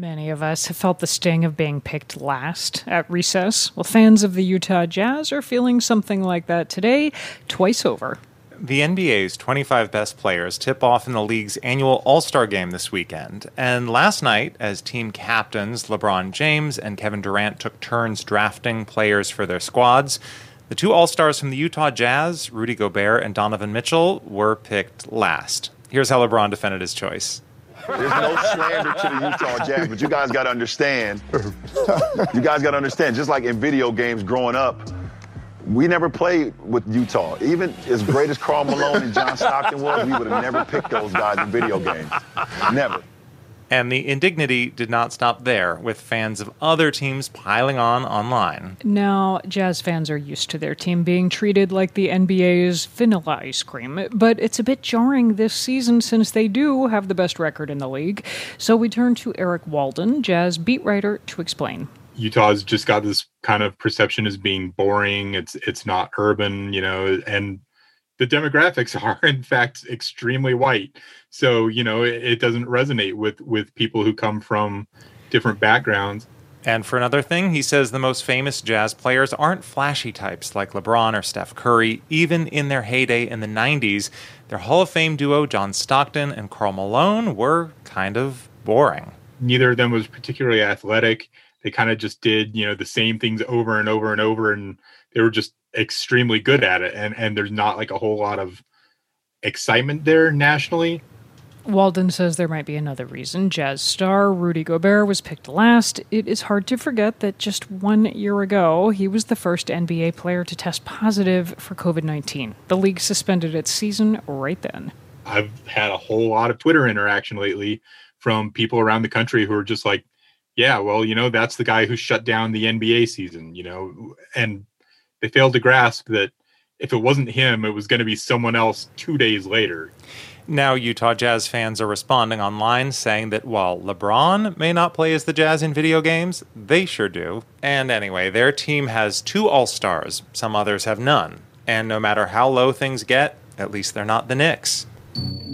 Many of us have felt the sting of being picked last at recess. Well, fans of the Utah Jazz are feeling something like that today, twice over. The NBA's 25 best players tip off in the league's annual All-Star Game this weekend. And last night, as team captains LeBron James and Kevin Durant took turns drafting players for their squads, the two All-Stars from the Utah Jazz, Rudy Gobert and Donovan Mitchell, were picked last. Here's how LeBron defended his choice. There's no slander to the Utah Jazz, but you guys got to understand. Just like in video games growing up, we never played with Utah. Even as great as Karl Malone and John Stockton was, we would have never picked those guys in video games. Never. And the indignity did not stop there, with fans of other teams piling on online. Now, Jazz fans are used to their team being treated like the NBA's vanilla ice cream, but it's a bit jarring this season since they do have the best record in the league. So we turn to Eric Walden, Jazz beat writer, to explain. Utah's just got this kind of perception as being boring. It's not urban, and the demographics are, in fact, extremely white. So, it doesn't resonate with people who come from different backgrounds. And for another thing, he says the most famous Jazz players aren't flashy types like LeBron or Steph Curry. Even in their heyday in the 90s, their Hall of Fame duo, John Stockton and Karl Malone, were kind of boring. Neither of them was particularly athletic. They kind of just did, the same things over and over and over, and they were just extremely good at it. And there's not like a whole lot of excitement there nationally. Walden says there might be another reason. Jazz star Rudy Gobert was picked last. It is hard to forget that just 1 year ago, he was the first NBA player to test positive for COVID-19. The league suspended its season right then. I've had a whole lot of Twitter interaction lately from people around the country who are just like, yeah, well, that's the guy who shut down the NBA season, and they failed to grasp that if it wasn't him, it was going to be someone else 2 days later. Now, Utah Jazz fans are responding online saying that while LeBron may not play as the Jazz in video games, they sure do. And anyway, their team has 2 All-Stars. Some others have none. And no matter how low things get, at least they're not the Knicks.